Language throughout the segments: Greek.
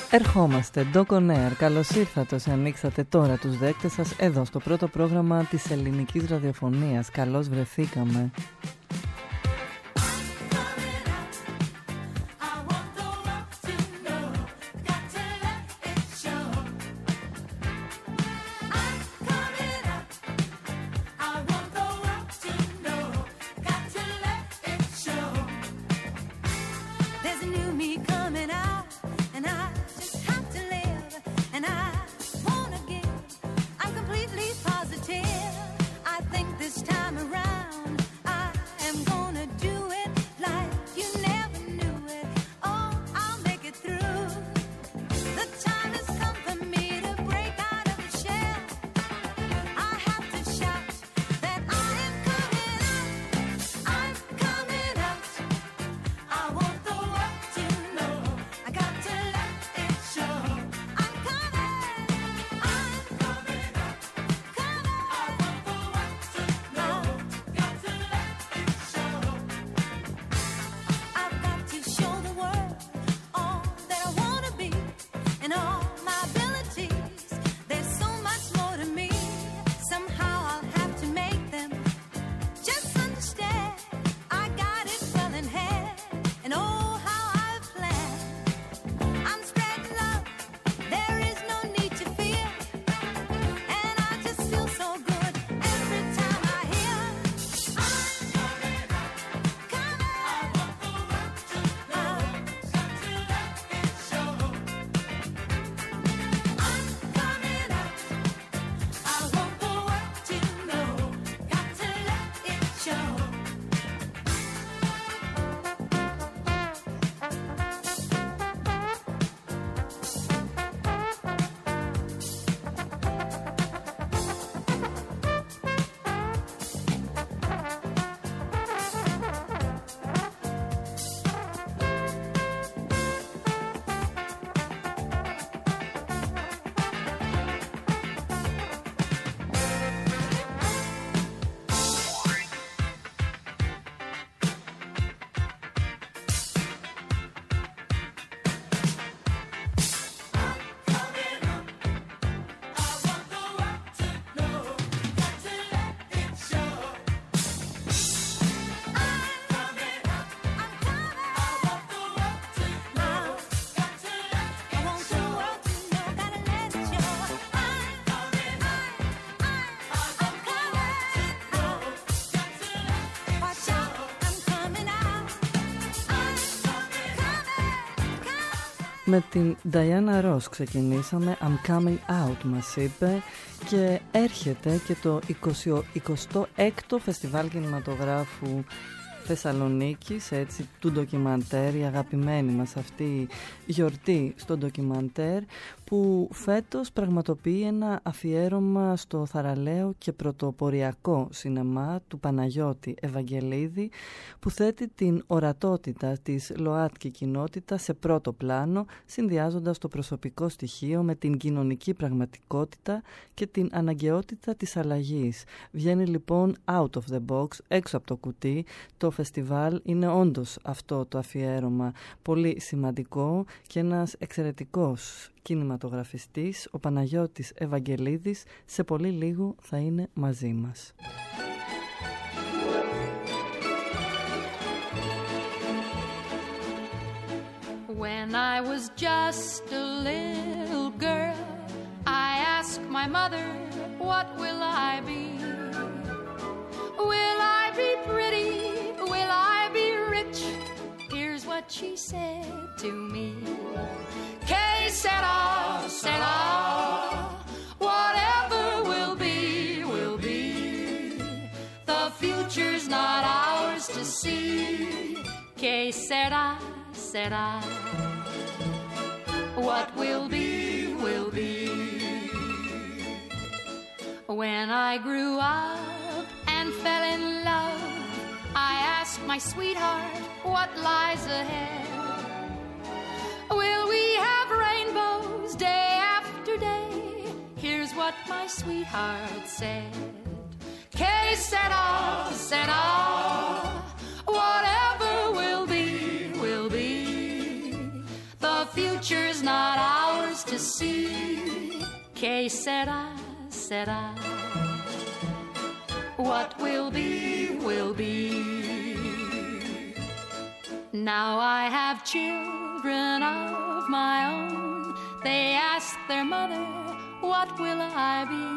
Ερχόμαστε, Doc On Air. Καλώς ήρθατε όσοι ανοίξατε τώρα τους δέκτες σας εδώ στο πρώτο πρόγραμμα της ελληνικής ραδιοφωνίας. Καλώς βρεθήκαμε. Με την Diana Ross ξεκινήσαμε, I'm Coming Out μας είπε, και έρχεται και το 26ο Φεστιβάλ Κινηματογράφου Θεσσαλονίκης, έτσι, του ντοκιμαντέρ, η αγαπημένη μας αυτή γιορτή στο ντοκιμαντέρ, που φέτος πραγματοποιεί ένα αφιέρωμα στο θαραλέο και πρωτοποριακό σινεμά του Παναγιώτη Ευαγγελίδη, που θέτει την ορατότητα της ΛΟΑΤΚΙ κοινότητα σε πρώτο πλάνο, συνδυάζοντας το προσωπικό στοιχείο με την κοινωνική πραγματικότητα και την αναγκαιότητα της αλλαγής. Βγαίνει λοιπόν out of the box, έξω από το κουτί. Το φεστιβάλ είναι όντως αυτό το αφιέρωμα πολύ σημαντικό, και ένας εξαιρετικός κινηματογραφιστής, ο Παναγιώτης Ευαγγελίδης, σε πολύ λίγο θα είναι μαζί μας. When I was just a little girl, I asked my mother, what will I be? Will I be pretty? Will I be rich? Here's what she said to me. Que sera, sera. Whatever will be, will be. The future's not ours to see. Que sera, sera. What will be, will be. When I grew up and fell in love, I asked my sweetheart, what lies ahead? Will we have rainbows day after day? Here's what my sweetheart said. Que sera, sera. Whatever will be, will be. The future's not ours ours to see. Que sera, sera. What will be, will be. Now I have children of my own. They ask their mother, what will I be?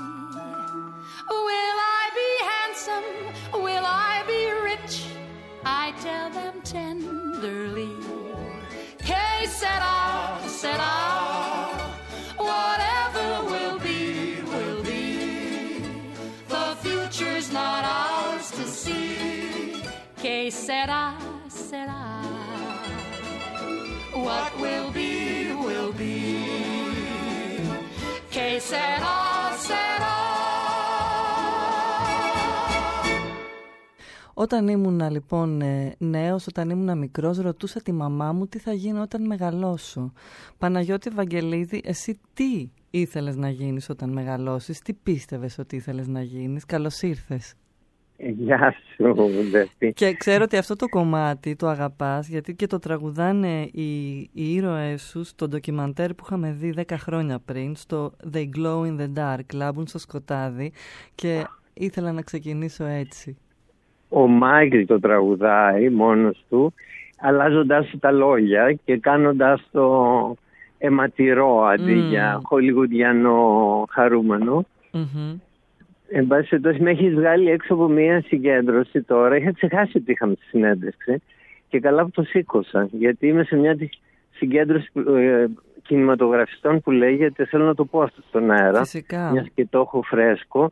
Will I be handsome? Will I be rich? I tell them tenderly. Que sera, sera. Whatever will be, will be. The future's not ours to see. Que sera, sera. What will be, will be. Que sera, sera. Όταν ήμουν λοιπόν νέος, όταν ήμουν μικρός, ρωτούσα τη μαμά μου τι θα γίνω όταν μεγαλώσω. Παναγιώτη Βαγγελίδη, εσύ τι ήθελες να γίνεις όταν μεγαλώσεις, τι πίστευες ότι ήθελες να γίνεις? Καλώς ήρθες. Γεια σου, Δευτή. Και ξέρω ότι αυτό το κομμάτι το αγαπάς, γιατί και το τραγουδάνε οι ήρωές σου στο ντοκιμαντέρ που είχαμε δει 10 χρόνια πριν, στο They Glow in the Dark, λάμπουν στο σκοτάδι, και ήθελα να ξεκινήσω έτσι. Ο Μάικλ το τραγουδάει μόνος του, αλλάζοντας τα λόγια και κάνοντας το αιματηρό αντί για χολιγουδιανό χαρούμενο. Εν πάση περιπτώσει, με έχεις βγάλει έξω από μια συγκέντρωση τώρα. Είχα ξεχάσει ότι είχαμε τη συνέντευξη και καλά που το σήκωσα, γιατί είμαι σε μια συγκέντρωση κινηματογραφιστών που λέγεται, θέλω να το πω αυτό στον αέρα, φυσικά, μιας και το έχω φρέσκο,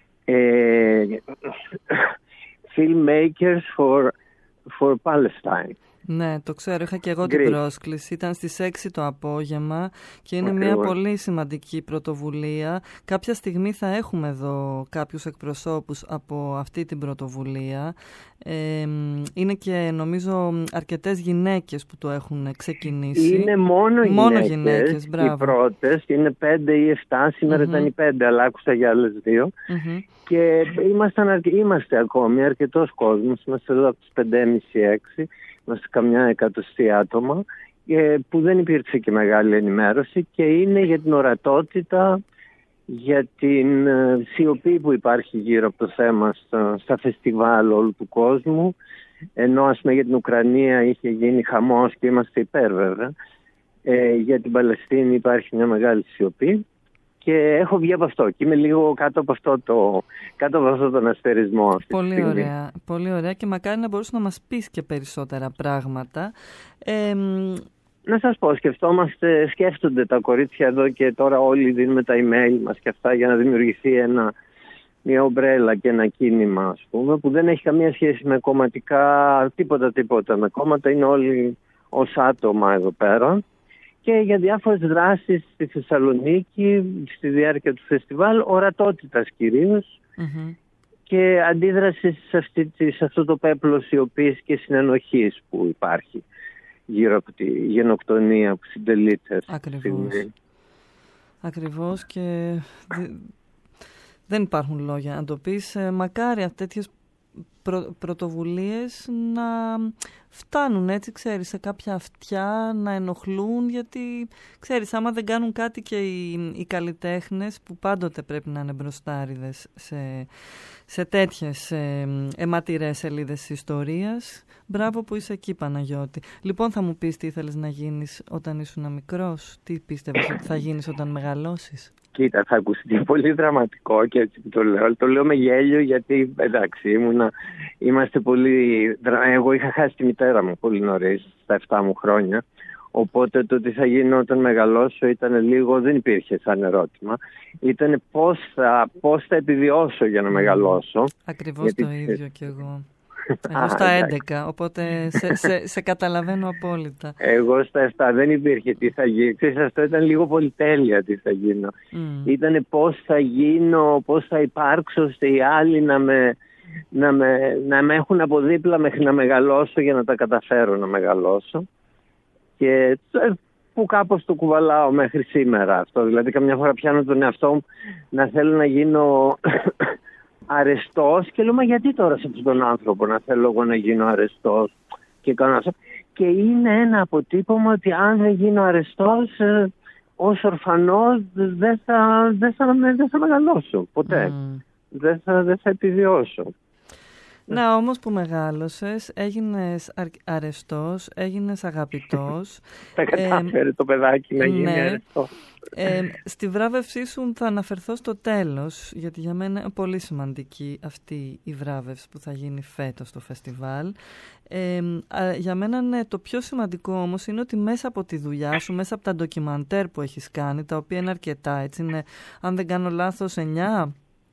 Filmmakers for Palestine. Ναι, το ξέρω, είχα και εγώ την πρόσκληση. Ήταν στις 6 το απόγευμα και είναι μια πολύ σημαντική πρωτοβουλία. Κάποια στιγμή θα έχουμε εδώ κάποιους εκπροσώπους από αυτή την πρωτοβουλία. Είναι και νομίζω αρκετές γυναίκες που το έχουν ξεκινήσει. Είναι μόνο γυναίκες, οι πρώτες. Είναι 5 ή 7, σήμερα ήταν οι 5, αλλά άκουσα για άλλες 2. Και είμαστε ακόμη αρκετός κόσμος, είμαστε εδώ από τις 5,5-6. Είμαστε καμιά 100 άτομα, που δεν υπήρξε και μεγάλη ενημέρωση, και είναι για την ορατότητα, για την σιωπή που υπάρχει γύρω από το θέμα στα φεστιβάλ όλου του κόσμου, ενώ ας πούμε για την Ουκρανία είχε γίνει χαμός και είμαστε υπέρ βέβαια, για την Παλαιστίνη υπάρχει μια μεγάλη σιωπή. Και έχω βγει από αυτό και είμαι λίγο κάτω από αυτό τον αστερισμό. Πολύ ωραία, πολύ ωραία, και μακάρι να μπορούσε να μας πεις και περισσότερα πράγματα. Να σας πω, σκέφτονται τα κορίτσια εδώ και τώρα όλοι δίνουμε τα email μας και αυτά για να δημιουργηθεί μια ομπρέλα και ένα κίνημα, ας πούμε, που δεν έχει καμία σχέση με κομματικά, τίποτα με κόμματα, είναι όλοι ως άτομα εδώ πέρα. Και για διάφορες δράσεις στη Θεσσαλονίκη, στη διάρκεια του φεστιβάλ, ορατότητας κυρίως, και αντίδραση σε αυτό το πέπλο σιωπής και συνενοχής που υπάρχει γύρω από τη γενοκτονία που συντελείται. Ακριβώς, και δεν υπάρχουν λόγια να το πεις. Μακάρι τέτοιες πρωτοβουλίες να φτάνουν, έτσι, ξέρεις, σε κάποια αυτιά, να ενοχλούν, γιατί ξέρεις, άμα δεν κάνουν κάτι και οι καλλιτέχνες, που πάντοτε πρέπει να είναι μπροστάριδες σε τέτοιες αιματηρές σελίδες της ιστορίας, μπράβο που είσαι εκεί, Παναγιώτη. Λοιπόν, θα μου πεις τι ήθελες να γίνεις όταν ήσουν μικρός, τι πίστευες ότι θα γίνεις όταν μεγαλώσεις? Κοίτα, θα ακουστεί πολύ δραματικό και έτσι το λέω. Το λέω με γέλιο, γιατί εντάξει, είμαστε πολύ. Εγώ είχα χάσει τη μητέρα μου πολύ νωρίς, στα 7 μου χρόνια. Οπότε το τι θα γίνω όταν μεγαλώσω ήταν λίγο, δεν υπήρχε σαν ερώτημα. Ήταν πώς θα επιβιώσω για να μεγαλώσω. Ακριβώς το ίδιο κι εγώ. Εγώ στα 11, οπότε σε καταλαβαίνω απόλυτα. Εγώ στα 7 δεν υπήρχε τι θα γίνει. Ξέρεις, αυτό ήταν λίγο πολυτέλεια τι θα γίνω. Ήτανε πώς θα γίνω, πώς θα υπάρξω ώστε οι άλλοι να με έχουν από δίπλα μέχρι να μεγαλώσω, για να τα καταφέρω να μεγαλώσω. Και που κάπως το κουβαλάω μέχρι σήμερα αυτό. Δηλαδή καμιά φορά πιάνω τον εαυτό μου να θέλω να γίνω αρεστός και λέω, μα γιατί τώρα σε αυτόν τον άνθρωπο να θέλω εγώ να γίνω αρεστός και κάνω αυτό. Και είναι ένα αποτύπωμα ότι αν δεν γίνω αρεστός ως ορφανός δεν θα μεγαλώσω ποτέ. Δεν θα επιβιώσω. Να, όμως που μεγάλωσες, έγινες αρεστός, έγινες αγαπητός. Τα κατάφερε το παιδάκι να γίνει αρεστό. Στη βράβευσή σου θα αναφερθώ στο τέλος, γιατί για μένα είναι πολύ σημαντική αυτή η βράβευση που θα γίνει φέτος στο φεστιβάλ. Για μένα το πιο σημαντικό όμως είναι ότι μέσα από τη δουλειά σου, μέσα από τα ντοκιμαντέρ που έχεις κάνει, τα οποία είναι αρκετά, έτσι είναι, αν δεν κάνω λάθος, 9...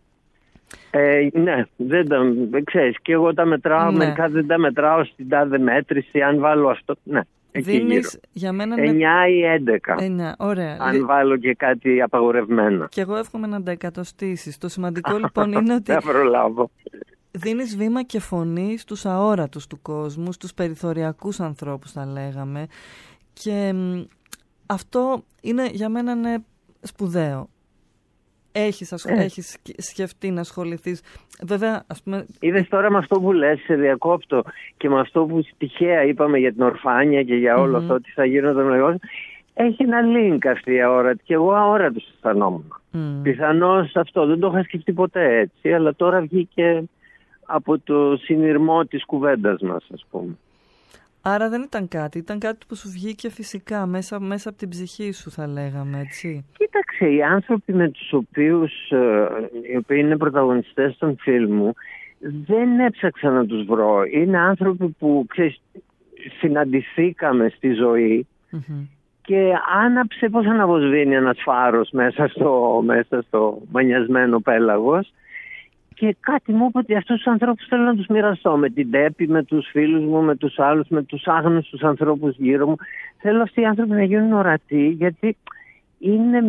Ναι, δεν ξέρεις. Και εγώ τα μετράω, μερικά δεν τα μετράω στην τάδε μέτρηση. Αν βάλω αυτό, ναι, εκεί δίνεις, για μένα 9 ή 11. 9, ωραία. Αν βάλω και κάτι απαγορευμένο. Και εγώ εύχομαι να τα εκατοστήσεις. Το σημαντικό λοιπόν είναι ότι δεν προλάβω. Δίνεις βήμα και φωνή στους αόρατους του κόσμου, στους περιθωριακούς ανθρώπους θα λέγαμε. Και αυτό είναι, για μένα είναι σπουδαίο. Έχεις σκεφτεί να ασχοληθείς. Βέβαια, ας πούμε... Είδες τώρα με αυτό που λες, σε διακόπτω, και με αυτό που τυχαία είπαμε για την ορφάνεια και για όλο αυτό, ότι θα γίνονταν μεγαλύτερο. Έχει ένα link αυτή η αόρατη και εγώ αόρατος αισθανόμουν. Πιθανώς αυτό δεν το είχα σκεφτεί ποτέ έτσι, αλλά τώρα βγήκε από το συνειρμό της κουβέντας μας, ας πούμε. Άρα δεν ήταν κάτι, ήταν κάτι που σου βγήκε φυσικά μέσα από την ψυχή σου, θα λέγαμε, έτσι. Κοίταξε, οι άνθρωποι με τους οποίους, οι οποίοι είναι πρωταγωνιστές των φιλμ μου, δεν έψαξα να τους βρω. Είναι άνθρωποι που, ξέρεις, συναντηθήκαμε στη ζωή και άναψε, πώς αναβοσβήνει ένας φάρος μέσα στο μανιασμένο πέλαγος. Και κάτι μου είπε ότι αυτούς τους ανθρώπους θέλω να τους μοιραστώ με την Τέπη, με τους φίλους μου, με τους άλλους, με τους άγνωστους ανθρώπους γύρω μου. Θέλω αυτοί οι άνθρωποι να γίνουν ορατοί, γιατί είναι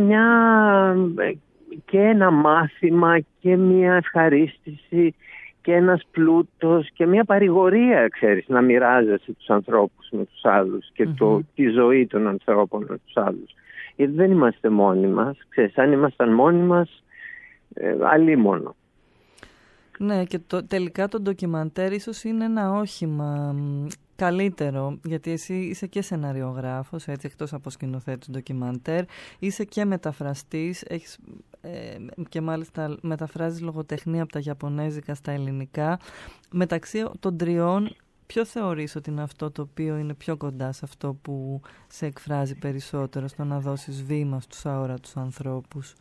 και ένα μάθημα και μια ευχαρίστηση και ένας πλούτος και μια παρηγορία, ξέρεις, να μοιράζεσαι τους ανθρώπους με τους άλλους και τη ζωή των ανθρώπων με τους άλλους. Γιατί δεν είμαστε μόνοι μας, ξέρεις, αν ήμασταν μόνοι μας, αλίμονο. Ναι, και τελικά το ντοκιμαντέρ ίσως είναι ένα όχημα καλύτερο, γιατί εσύ είσαι και σεναριογράφος, έτσι, εκτός από σκηνοθέτης ντοκιμαντέρ, είσαι και μεταφραστής, έχεις, και μάλιστα μεταφράζεις λογοτεχνία από τα Ιαπωνέζικα στα ελληνικά. Μεταξύ των τριών, ποιο θεωρείς ότι είναι αυτό το οποίο είναι πιο κοντά σε αυτό που σε εκφράζει περισσότερο, στο να δώσεις βήμα στους αόρατους ανθρώπους?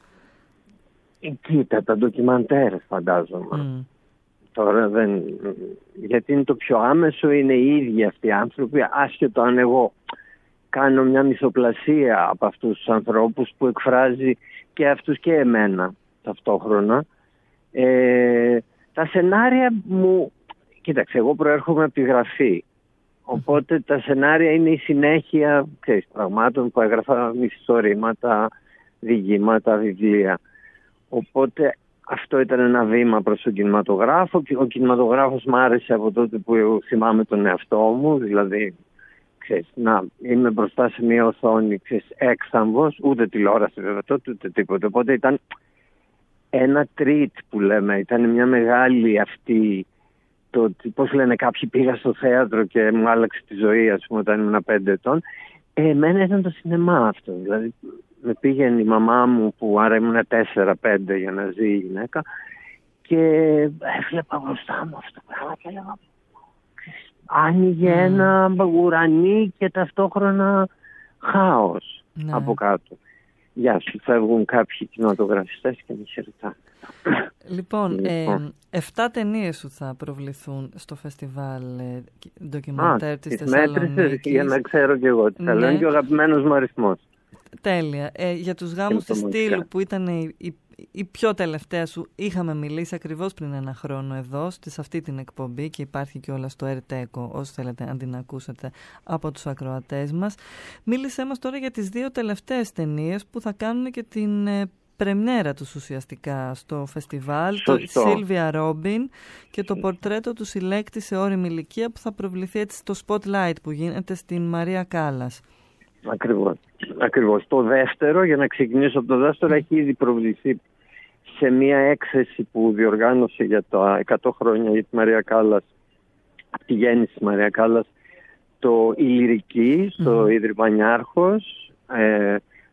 Κοίτα, τα ντοκιμαντέρ φαντάζομαι. Τώρα δεν... Γιατί είναι το πιο άμεσο, είναι οι ίδιοι αυτοί οι άνθρωποι, άσχετο αν εγώ κάνω μια μυθοπλασία από αυτούς τους ανθρώπους που εκφράζει και αυτούς και εμένα ταυτόχρονα. Τα σενάρια μου... Κοίταξε, εγώ προέρχομαι από τη γραφή. Οπότε τα σενάρια είναι η συνέχεια, ξέρεις, πραγμάτων που έγραφα, μυθιστορήματα, διηγήματα, βιβλία. Οπότε αυτό ήταν ένα βήμα προς τον κινηματογράφο και ο κινηματογράφος μ' άρεσε από τότε που θυμάμαι τον εαυτό μου, δηλαδή, ξέρεις, να είμαι μπροστά σε μια οθόνη, ξέρεις, έξαμβος, ούτε τηλεόραση βέβαια τότε, ούτε τίποτα. Οπότε ήταν ένα treat που λέμε, ήταν μια μεγάλη αυτή, πώς λένε κάποιοι, πήγα στο θέατρο και μου άλλαξε τη ζωή, ας πούμε, όταν ήμουν 5 ετών. Εμένα ήταν το σινεμά αυτό, δηλαδή με πήγαινε η μαμά μου που άρα ήμουν 4-5 για να ζει η γυναίκα και έβλεπα μπροστά μου αυτό το πράγμα και έλεγα άνοιγε ένα ουρανί και ταυτόχρονα χάος από κάτω. Γεια σου, φεύγουν κάποιοι κινηματογραφιστές και με χαιρετάνε. Λοιπόν, 7 ταινίες σου θα προβληθούν στο φεστιβάλ ντοκιμαντέρ της Θεσσαλονίκης. Για να ξέρω κι εγώ. Τι θα και ο αγαπημένος μου αριθμός. Τέλεια. Για τους γάμους της Στήλου που ήταν η πιο τελευταία σου, είχαμε μιλήσει ακριβώς πριν 1 χρόνο εδώ, σε αυτή την εκπομπή, και υπάρχει και όλα στο ΕΡΤΕΚΟ, όσο θέλετε αν την ακούσετε από τους ακροατές μας. Μίλησέ μας τώρα για τις 2 τελευταίες ταινίες που θα κάνουν και την πρεμιέρα τους ουσιαστικά στο φεστιβάλ, το Σίλβια Ρόμπιν και το πορτρέτο του συλλέκτη σε όριμη ηλικία, που θα προβληθεί έτσι στο Spotlight που γίνεται στην Μαρία Κάλλας. Ακριβώς. Το δεύτερο, για να ξεκινήσω από το δεύτερο, έχει ήδη προβληθεί σε μια έκθεση που διοργάνωσε για τα 100 χρόνια για τη Μαρία Κάλλας, από τη γέννηση της Μαρία Κάλλας, η Λυρική στο Ίδρυμα Νιάρχος.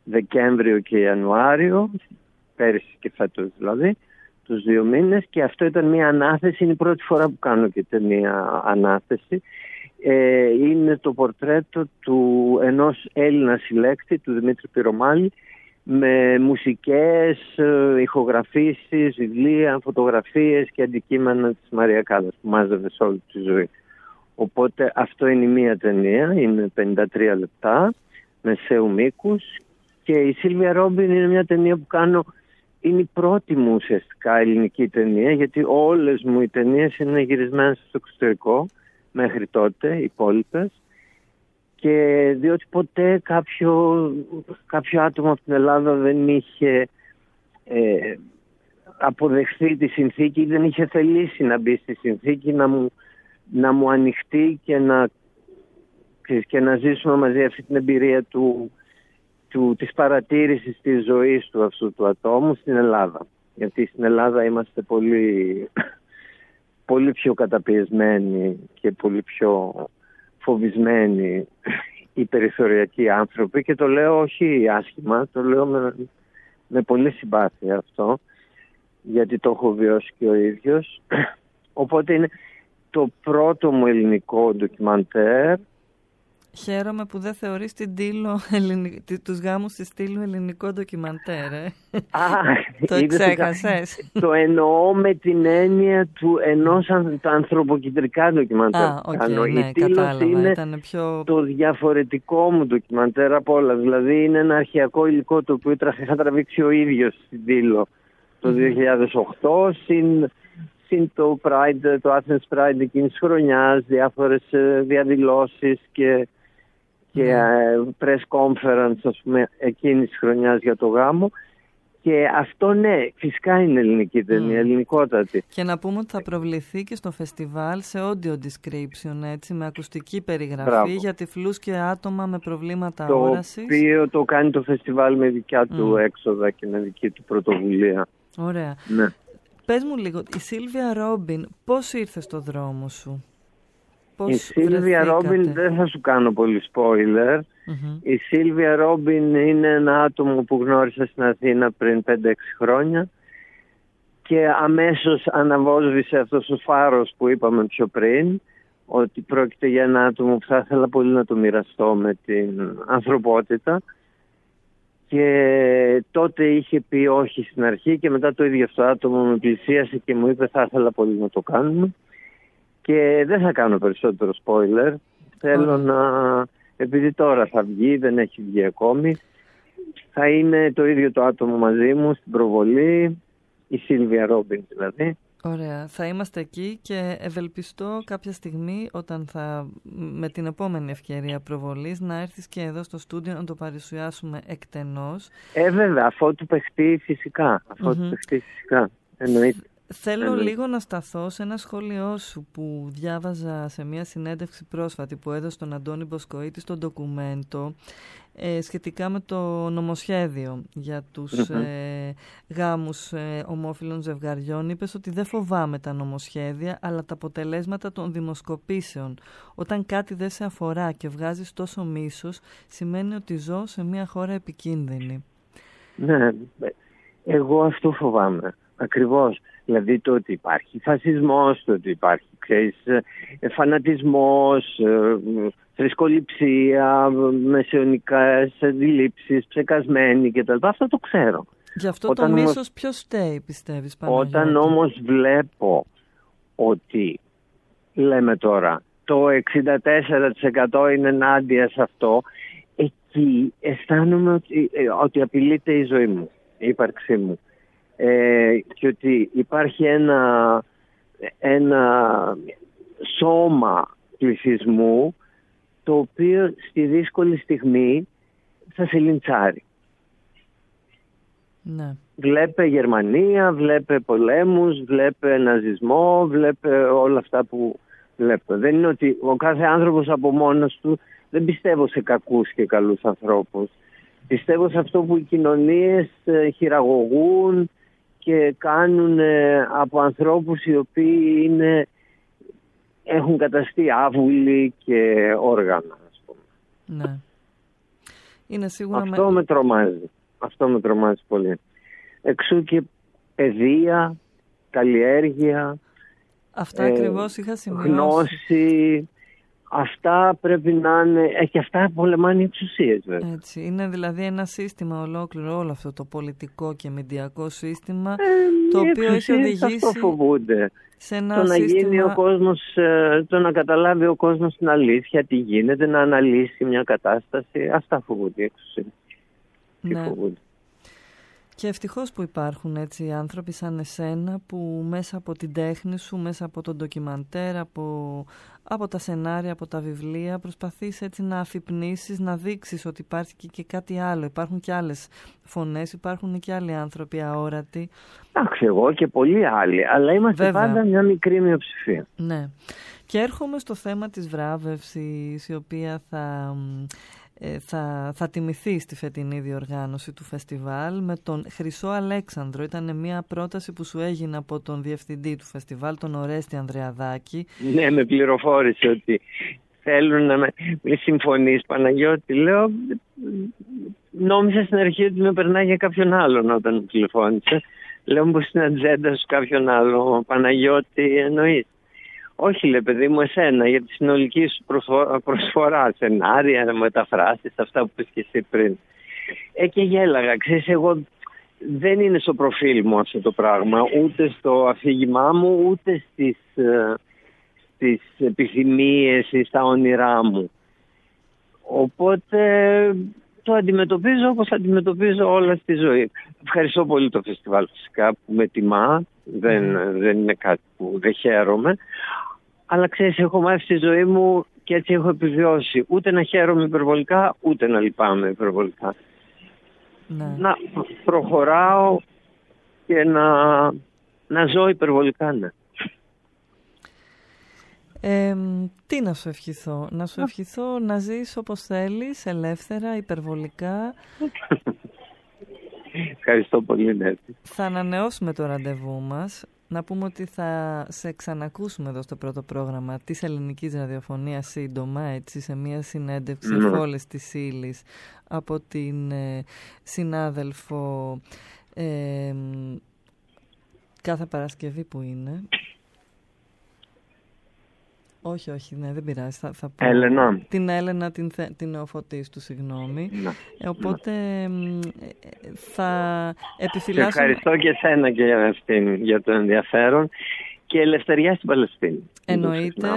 Δεκέμβριο και Ιανουάριο, πέρυσι και φέτος δηλαδή, τους 2 μήνες, και αυτό ήταν μια ανάθεση, είναι η πρώτη φορά που κάνω και ταινία ανάθεση. Είναι το πορτρέτο του ενός Έλληνα συλλέκτη, του Δημήτρη Πυρομάλη, με μουσικές, ηχογραφήσεις, βιβλία, φωτογραφίες και αντικείμενα της Μαρία Κάλλας που μάζευε σε όλη τη ζωή. Οπότε αυτό είναι η μία ταινία, είναι 53 λεπτά, μεσαίου μήκους, και η Σίλβια Ρόμπιν είναι μια ταινία που κάνω, είναι η πρώτη μου ουσιαστικά ελληνική ταινία, γιατί όλες μου οι ταινίες είναι γυρισμένες στο εξωτερικό μέχρι τότε, οι υπόλοιπες, και διότι ποτέ κάποιο άτομο από την Ελλάδα δεν είχε αποδεχθεί τη συνθήκη, δεν είχε θελήσει να μπει στη συνθήκη, να μου ανοιχτεί και να ζήσουμε μαζί αυτή την εμπειρία της παρατήρησης της ζωής του αυτού του ατόμου στην Ελλάδα. Γιατί στην Ελλάδα είμαστε πολύ, πολύ πιο καταπιεσμένοι και πολύ πιο φοβισμένοι οι περιθωριακοί άνθρωποι, και το λέω όχι άσχημα, το λέω με πολύ συμπάθεια αυτό, γιατί το έχω βιώσει και ο ίδιος. Οπότε είναι το πρώτο μου ελληνικό ντοκιμαντέρ. Χαίρομαι που δεν θεωρείς τους γάμους της Τίλου ελληνικό ντοκιμαντέρ. Το ξέχασες. Το εννοώ με την έννοια του ενός ανθρωποκεντρικά ντοκιμαντέρ. Ναι, κατάλαβα. Είναι ήταν πιο... το διαφορετικό μου ντοκιμαντέρ από όλα. Δηλαδή είναι ένα αρχαιακό υλικό το οποίο είχα τραβήξει ο ίδιος στην Τίλο το 2008, συν το Pride, το Athens Pride εκείνης της χρονιάς, διάφορες διαδηλώσεις και press conference, ας πούμε, εκείνης της χρονιάς για το γάμο. Και αυτό, ναι, φυσικά είναι ελληνική ταινία, ελληνικότατη. Και να πούμε ότι θα προβληθεί και στο φεστιβάλ σε audio description, έτσι, με ακουστική περιγραφή για τυφλούς και άτομα με προβλήματα όρασης. Το οποίο το κάνει το φεστιβάλ με δικιά του έξοδα και με δική του πρωτοβουλία. Ωραία. Ναι. Πες μου λίγο, η Σίλβια Ρόμπιν πώς ήρθε στο δρόμο σου? Η Σίλβια Ρόμπιν, δεν θα σου κάνω πολύ spoiler. Η Σίλβια Ρόμπιν είναι ένα άτομο που γνώρισα στην Αθήνα πριν 5-6 χρόνια και αμέσως αναβόσβησε αυτός ο φάρος που είπαμε πιο πριν, ότι πρόκειται για ένα άτομο που θα ήθελα πολύ να το μοιραστώ με την ανθρωπότητα. Και τότε είχε πει όχι στην αρχή, και μετά το ίδιο αυτό άτομο με πλησίασε και μου είπε θα ήθελα πολύ να το κάνουμε. Και δεν θα κάνω περισσότερο spoiler. Θέλω επειδή τώρα θα βγει, δεν έχει βγει ακόμη, θα είναι το ίδιο το άτομο μαζί μου στην προβολή, η Σίλβια Ρόμπιν δηλαδή. Ωραία. Θα είμαστε εκεί και ευελπιστώ κάποια στιγμή, όταν με την επόμενη ευκαιρία προβολής, να έρθεις και εδώ στο στούντιο να το παρουσιάσουμε εκτενώς. Βέβαια, αφού του παιχτεί φυσικά. Εννοείται. Θέλω λίγο να σταθώ σε ένα σχόλιο σου που διάβαζα σε μια συνέντευξη πρόσφατη που έδωσε στον Αντώνη Μποσκοίτη στο ντοκουμέντο, σχετικά με το νομοσχέδιο για τους γάμους ομόφυλων ζευγαριών. Είπες ότι δεν φοβάμαι τα νομοσχέδια, αλλά τα αποτελέσματα των δημοσκοπήσεων. Όταν κάτι δεν σε αφορά και βγάζεις τόσο μίσος, σημαίνει ότι ζω σε μια χώρα επικίνδυνη. Ναι, εγώ αυτό φοβάμαι. Ακριβώς. Δηλαδή το ότι υπάρχει φασισμός, το ότι υπάρχει φανατισμός, θρησκοληψία, μεσαιωνικές αντιλήψεις, ψεκασμένοι κτλ. Αυτό το ξέρω. Γι' αυτό το μίσος ποιος φταίει, πιστεύεις, Παναγιώτη? Όταν όμως βλέπω ότι, λέμε τώρα, το 64% είναι ενάντια σε αυτό, εκεί αισθάνομαι ότι απειλείται η ζωή μου, η ύπαρξή μου. Και ότι υπάρχει ένα σώμα πληθυσμού το οποίο στη δύσκολη στιγμή θα σε λιντσάρει. Ναι. Βλέπε Γερμανία, βλέπε πολέμους, βλέπε ναζισμό, βλέπε όλα αυτά που βλέπω. Δεν είναι ότι ο κάθε άνθρωπος από μόνος του, δεν πιστεύω σε κακούς και καλούς ανθρώπους. Πιστεύω σε αυτό που οι κοινωνίες χειραγωγούν και κάνουν από ανθρώπους οι οποίοι έχουν καταστεί άβουλοι και όργανα, ας πούμε. Ναι. Είναι σίγουρα αυτό με τρομάζει. Αυτό με τρομάζει πολύ. Εξού και παιδεία, καλλιέργεια, αυτά ακριβώς είχα σημειώσει. Γνώση. Αυτά πρέπει να είναι, και αυτά πολεμάνε οι εξουσίες βέβαια. Έτσι, είναι δηλαδή ένα σύστημα ολόκληρο, όλο αυτό το πολιτικό και μηντιακό σύστημα, το οποίο έχει οδηγήσει σε ένα το να σύστημα... γίνει ο κόσμος, το να καταλάβει ο κόσμος την αλήθεια, τι γίνεται, να αναλύσει μια κατάσταση. Αυτά φοβούνται οι εξουσίες. Ναι. Και ευτυχώς που υπάρχουν έτσι άνθρωποι σαν εσένα που μέσα από την τέχνη σου, μέσα από τον ντοκιμαντέρ, από τα σενάρια, από τα βιβλία προσπαθείς έτσι να αφυπνίσεις, να δείξεις ότι υπάρχει και κάτι άλλο. Υπάρχουν και άλλες φωνές, υπάρχουν και άλλοι άνθρωποι αόρατοι. Εντάξει, εγώ και πολλοί άλλοι, αλλά είμαστε πάντα μια μικρή μειοψηφία. Ναι. Και έρχομαι στο θέμα της βράβευσης, η οποία θα τιμηθεί στη φετινή διοργάνωση του φεστιβάλ με τον Χρυσό Αλέξανδρο. Ήταν μια πρόταση που σου έγινε από τον διευθυντή του φεστιβάλ, τον Ορέστη Ανδρεαδάκη. Ναι, με πληροφόρησε ότι θέλουν να με συμφωνείς, Παναγιώτη. Λέω, νόμιζα στην αρχή ότι με περνάει για κάποιον άλλον όταν μου τηλεφώνησε. Λέω, πως στην ατζέντα σου κάποιον άλλο, Παναγιώτη, εννοείς? Όχι, λέει, παιδί μου, εσένα, για τη συνολική σου προσφορά, σενάρια, μεταφράσεις, αυτά που είπες και εσύ πριν. Και γέλαγα, ξέρεις, εγώ δεν είναι στο προφίλ μου αυτό το πράγμα, ούτε στο αφήγημά μου, ούτε στις επιθυμίες ή στα όνειρά μου. Οπότε το αντιμετωπίζω όπως αντιμετωπίζω όλα στη ζωή. Ευχαριστώ πολύ το φεστιβάλ φυσικά που με τιμά, δεν είναι κάτι που δεν χαίρομαι. Αλλά ξέρεις, έχω μάθει στη ζωή μου και έτσι έχω επιβιώσει. Ούτε να χαίρομαι υπερβολικά, ούτε να λυπάμαι υπερβολικά. Ναι. Να προχωράω και να ζω υπερβολικά, ναι. Τι να σου ευχηθώ? Να σου ευχηθώ να ζεις όπως θέλεις, ελεύθερα, υπερβολικά. Ευχαριστώ πολύ, ναι. Θα ανανεώσουμε το ραντεβού μας. Να πούμε ότι θα σε ξανακούσουμε εδώ στο πρώτο πρόγραμμα της Ελληνικής Ραδιοφωνίας σύντομα, έτσι, σε μια συνέντευξη εφόλες της ύλης από την συνάδελφο κάθε Παρασκευή που είναι. Όχι, ναι, δεν πειράζει. Θα πω. Έλενα. Την Έλενα, την Νεοφωτίστου, συγγνώμη. Οπότε θα επιφυλάσσω... Σε ευχαριστώ και εσένα και για το ενδιαφέρον και ελευθερία στην Παλαιστίνη. Εννοείται.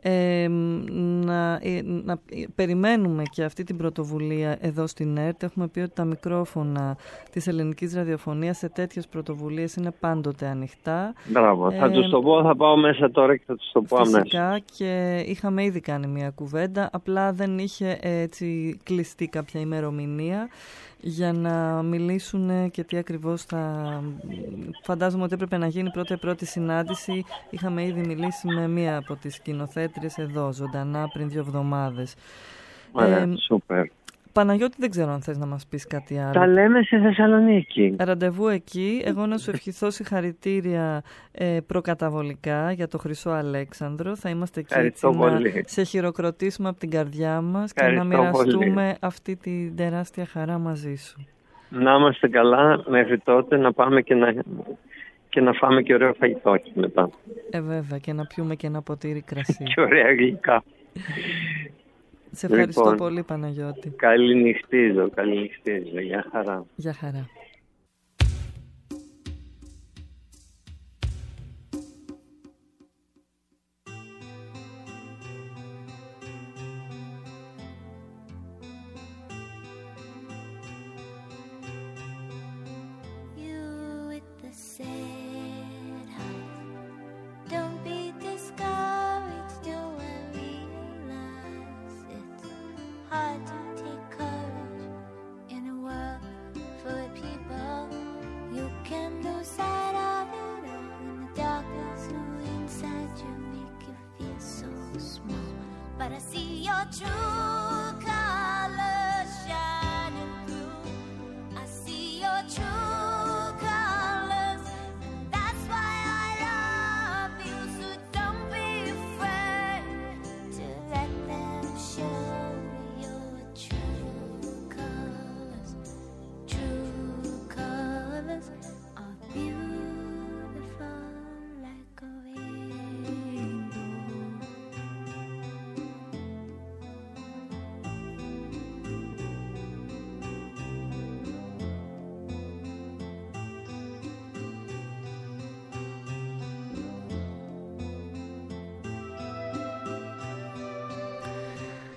Να περιμένουμε και αυτή την πρωτοβουλία εδώ στην ΕΡΤ. Έχουμε πει ότι τα μικρόφωνα της Ελληνικής Ραδιοφωνίας σε τέτοιες πρωτοβουλίες είναι πάντοτε ανοιχτά. Μπράβο. Θα τους το πω, θα πάω μέσα τώρα και θα τους το πω αμέσως. Φυσικά, και είχαμε ήδη κάνει μια κουβέντα, απλά δεν είχε έτσι κλειστεί κάποια ημερομηνία για να μιλήσουν και τι ακριβώς φαντάζομαι ότι έπρεπε να γίνει πρώτη συνάντηση. Είχαμε ήδη μιλήσει με μία από τις σκηνοθέτριες εδώ ζωντανά πριν 2 εβδομάδες. Ωραία, σούπερ. Παναγιώτη, δεν ξέρω αν θες να μας πεις κάτι άλλο. Τα λέμε σε Θεσσαλονίκη. Ραντεβού εκεί. Εγώ να σου ευχηθώ συγχαρητήρια προκαταβολικά για το Χρυσό Αλέξανδρο. Θα είμαστε εκεί έτσι, να σε χειροκροτήσουμε από την καρδιά μας και να μοιραστούμε αυτή την τεράστια χαρά μαζί σου. Να είμαστε καλά μέχρι τότε, να πάμε και να φάμε και ωραίο φαγητό μετά. Βέβαια, και να πιούμε και ένα ποτήρι κρασί. Και ωραία γλυκά. Σε ευχαριστώ πολύ, Παναγιώτη. Καληνυχτίζω. Γεια χαρά. Γεια χαρά.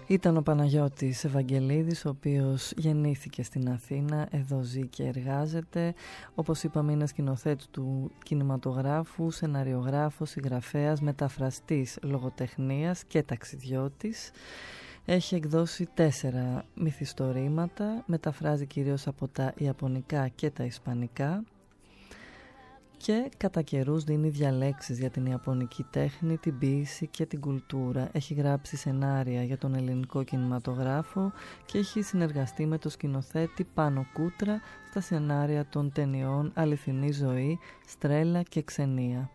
Ήταν ο Παναγιώτης Ευαγγελίδης, ο οποίος γεννήθηκε στην Αθήνα, εδώ ζει και εργάζεται. Όπως είπαμε, είναι σκηνοθέτης του κινηματογράφου, σεναριογράφος, συγγραφέας, μεταφραστής λογοτεχνίας και ταξιδιώτης. Έχει εκδώσει 4 μυθιστορήματα, μεταφράζει κυρίως από τα Ιαπωνικά και τα Ισπανικά και κατά καιρούς δίνει διαλέξεις για την Ιαπωνική τέχνη, την ποίηση και την κουλτούρα. Έχει γράψει σενάρια για τον ελληνικό κινηματογράφο και έχει συνεργαστεί με το σκηνοθέτη Πάνο Κούτρα στα σενάρια των ταινιών Αληθινή ζωή, Στρέλα και Ξενία.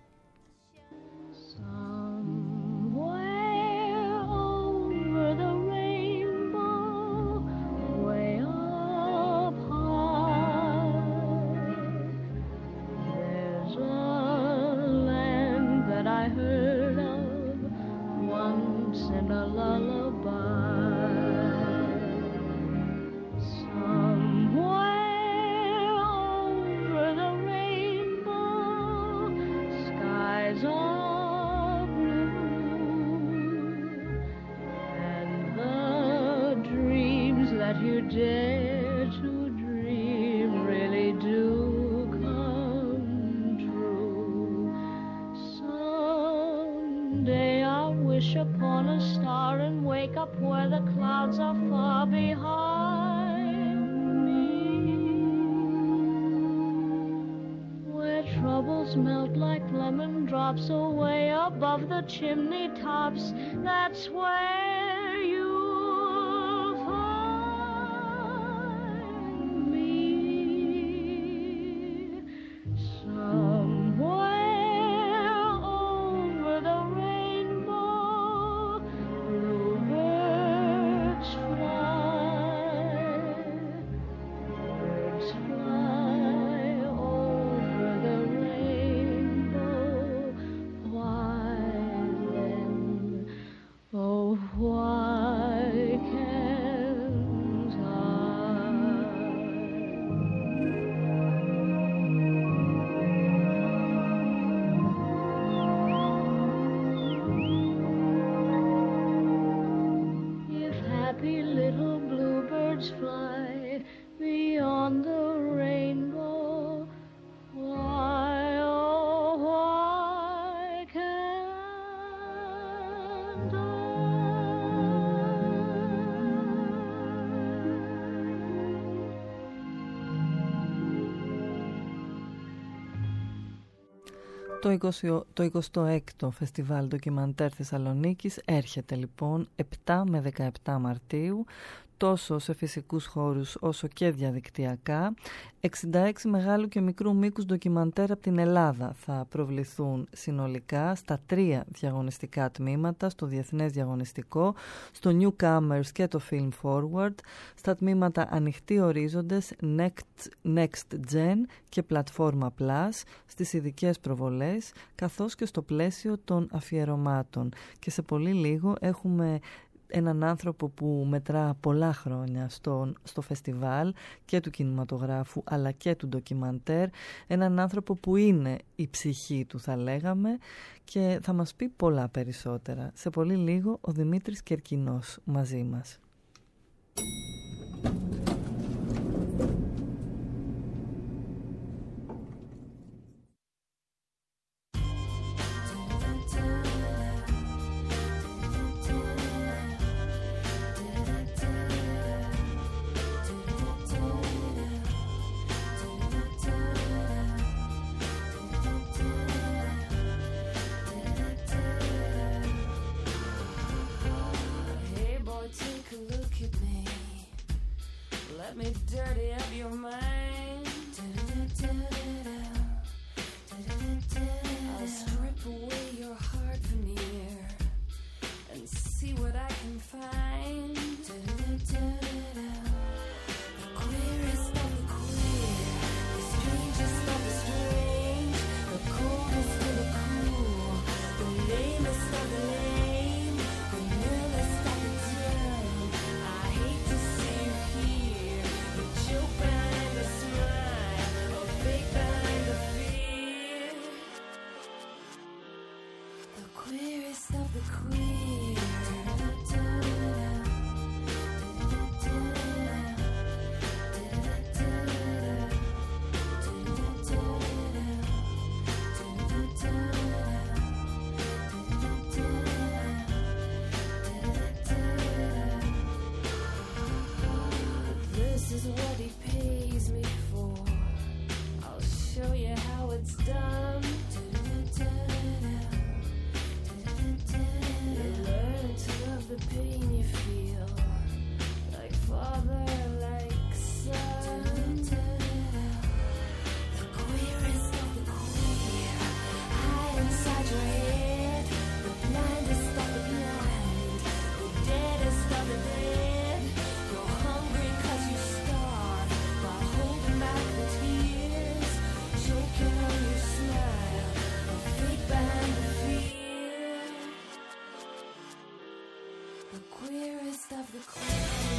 Dare to dream really do come true. Someday I'll wish upon a star and wake up where the clouds are far behind me, where troubles melt like lemon drops away above the chimney tops. That's where you Το 26ο Φεστιβάλ Ντοκιμαντέρ Θεσσαλονίκης έρχεται λοιπόν 7 με 17 Μαρτίου, τόσο σε φυσικούς χώρους όσο και διαδικτυακά. 66 μεγάλου και μικρού μήκους ντοκιμαντέρ από την Ελλάδα θα προβληθούν συνολικά στα 3 διαγωνιστικά τμήματα, στο Διεθνές Διαγωνιστικό, στο Newcomers και το Film Forward, στα τμήματα Ανοιχτοί Ορίζοντες, Next Gen και Πλατφόρμα Plus, στις ειδικές προβολές, καθώς και στο πλαίσιο των αφιερωμάτων. Και σε πολύ λίγο έχουμε έναν άνθρωπο που μετρά πολλά χρόνια στο φεστιβάλ και του κινηματογράφου αλλά και του ντοκιμαντέρ, έναν άνθρωπο που είναι η ψυχή του, θα λέγαμε, και θα μας πει πολλά περισσότερα. Σε πολύ λίγο ο Δημήτρης Κερκινός μαζί μας. Let me dirty up your mind. I'll strip away your heart veneer and see what I can find. The queerest of the queer, the strangest of the strange, the coldest of the cool, the lamest of the lame, the nervous of the dumb. I hate to see you here, the joke behind the smile, or fake behind the fear. The queerest of the queer. tease me for. I'll show you how it's done. You learn to love the pain you feel, like father, like son. The queerest of the queer, hide inside your head. The blindest of the blind, the deadest of the dead. You're hungry 'cause you starve, while holding back the tears, choking on your smile, the fake behind the fear. The queerest of the queer.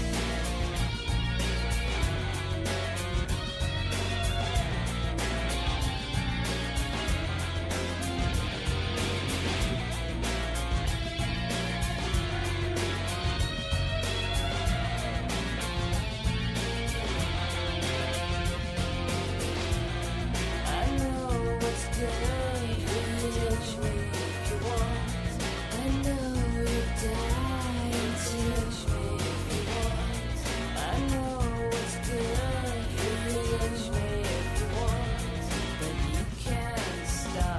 I know what's good. You touch me if you want. I know you die to touch me if you want. I know what's good. You touch me if you want, but you can't stop.